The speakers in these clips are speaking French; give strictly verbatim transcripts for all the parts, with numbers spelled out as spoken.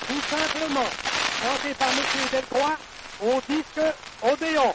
tout simplement, chanté par Monsieur Delcroix, au disque Odéon.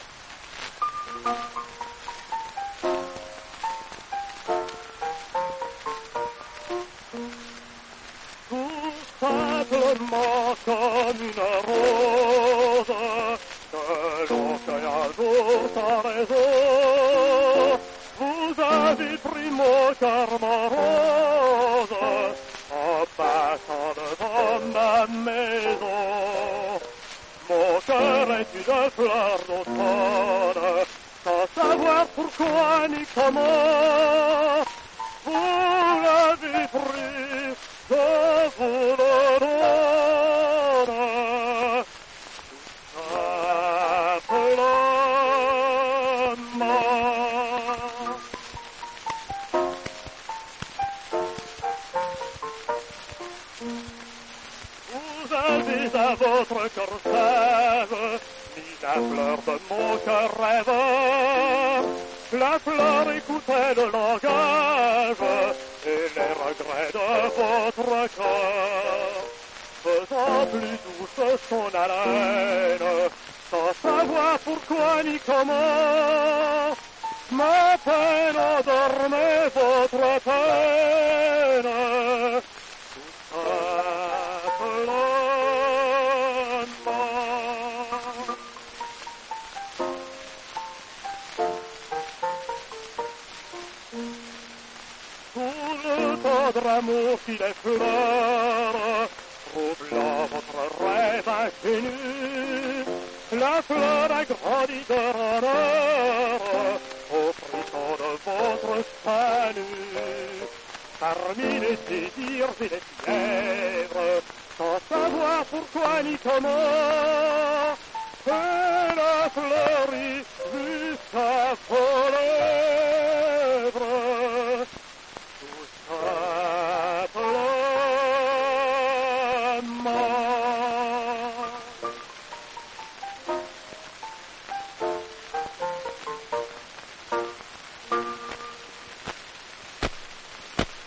Tout simplement comme une rose, que l'on cueille un jour sans raison. Vous avez pris mon cœur, mon rose, en passant devant ma maison. Mon cœur est une fleur d'automne, sans savoir pourquoi ni comment. Vous l'avez pris, je vous le donne. Vous avez à votre cœur sève mis la fleur de mon cœur rêve. La fleur écoutait le langage et les regrets de votre cœur, faisant plus douce son haleine, sans savoir pourquoi ni comment. Ma peine endormait votre peine, tout simplement. Tout le tendre amour qui l'effleure, troublant votre rêve infini, la fleur a grandi de honneur au frisson de votre salut. Parmi les désirs et les fièvres, sans savoir pourquoi ni comment, elle a fleuri